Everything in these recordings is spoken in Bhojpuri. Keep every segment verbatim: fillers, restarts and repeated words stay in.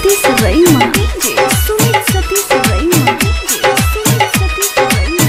Satish Raima DJ Sumit Satish Raima DJ Sumit Satish Raima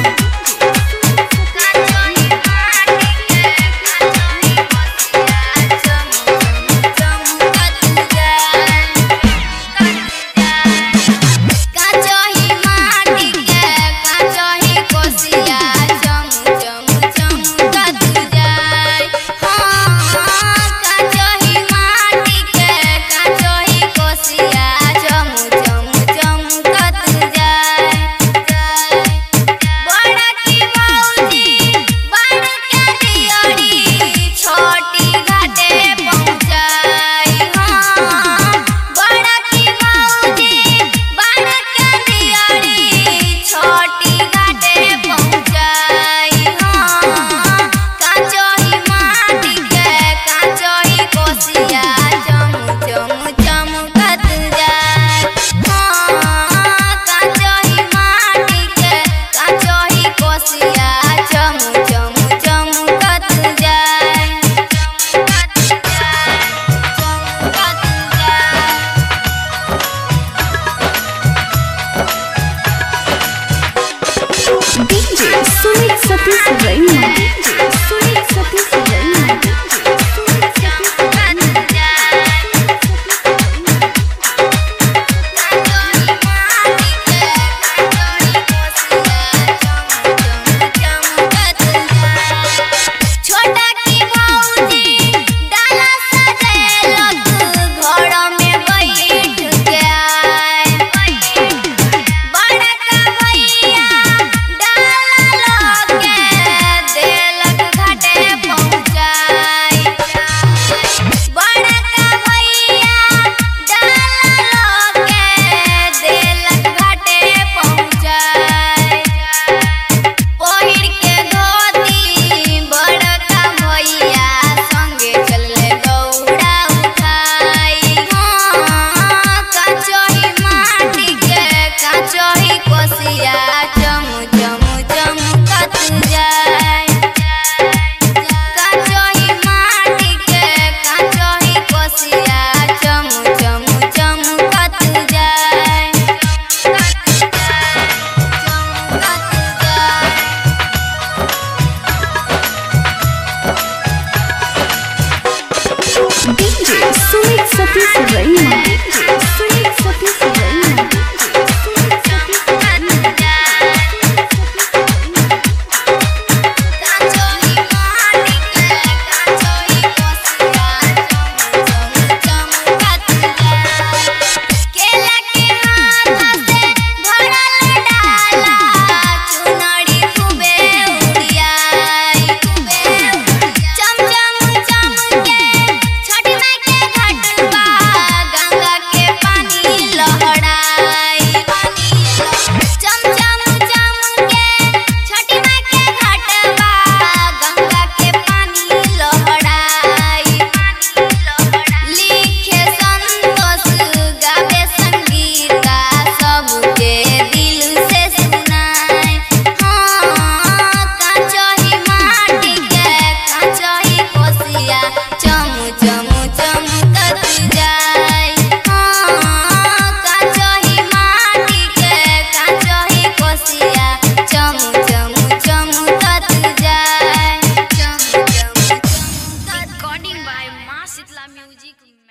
DJ Sumit Satish Raima DJ Sumit Satish Raima DJ Sumit Satish छोटा की भौजी डाला सजेलक घर में बैठ के आए बड़ा का भैया DJ Sumit Satish Raima DJ Sumit Satish Raima DJ Sumit Satish by Maa Shitla Music।